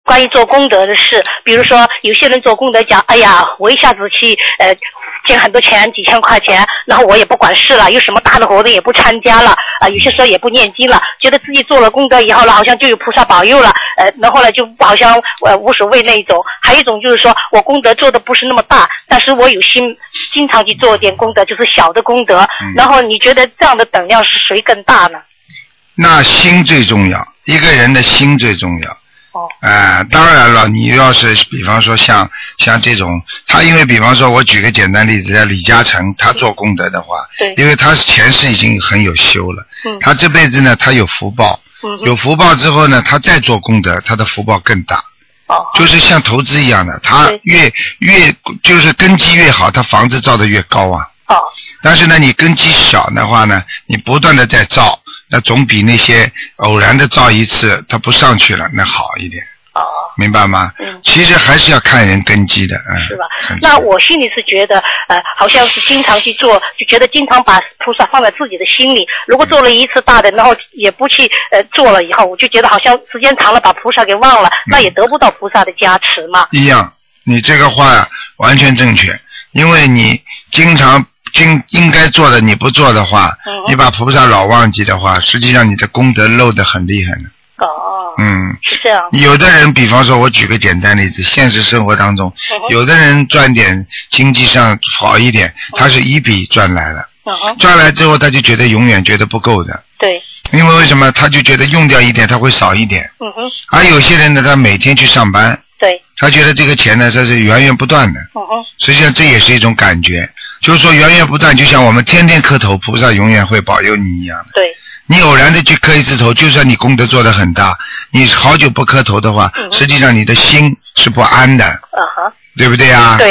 关于做功德的事，比如说有些人做功德讲，哎呀，我一下子去捐很多钱，几千块钱，然后我也不管事了，有什么大的活动也不参加了，有些时候也不念经了，觉得自己做了功德以后呢，好像就有菩萨保佑了，然后呢就好像无所谓那一种。还有一种就是说我功德做的不是那么大，但是我有心经常去做点功德，就是小的功德。然后你觉得这样的等量是谁更大呢？ 那心最重要，一个人的心最重要。当然了，你要是比方说像这种，他因为比方说我举个简单例子，像李嘉诚，他做功德的话，对，因为他前世已经很有修了，他这辈子呢，他有福报，有福报之后呢，他再做功德，他的福报更大。就是像投资一样的，他越就是根基越好，他房子造得越高啊。但是呢，你根基小的话呢，你不断的在造，那总比那些偶然的造一次它不上去了那好一点。明白吗？其实还是要看人根基的。是吧？ 那我心里是觉得好像是经常去做，就觉得经常把菩萨放在自己的心里，如果做了一次大的，然后也不去做了以后，我就觉得好像时间长了把菩萨给忘了，那也得不到菩萨的加持嘛。 一样，你这个话完全正确，因为你经常应该做的你不做的话，你把菩萨老忘记的话，实际上你的功德漏得很厉害呢。 是这样。 有的人比方说我举个简单例子，现实生活当中，有的人赚点经济上好一点，他是一笔赚来了，赚来之后他就觉得永远觉得不够的。对。因为什么？他就觉得用掉一点他会少一点。而有些人呢，他每天去上班，对，他觉得这个钱呢，这是源源不断的。实际上这也是一种感觉，就是说源源不断，就像我们天天磕头，菩萨永远会保佑你一样的。对。你偶然的去磕一次头，就算你功德做得很大，你好久不磕头的话，实际上你的心是不安的，对不对啊？对。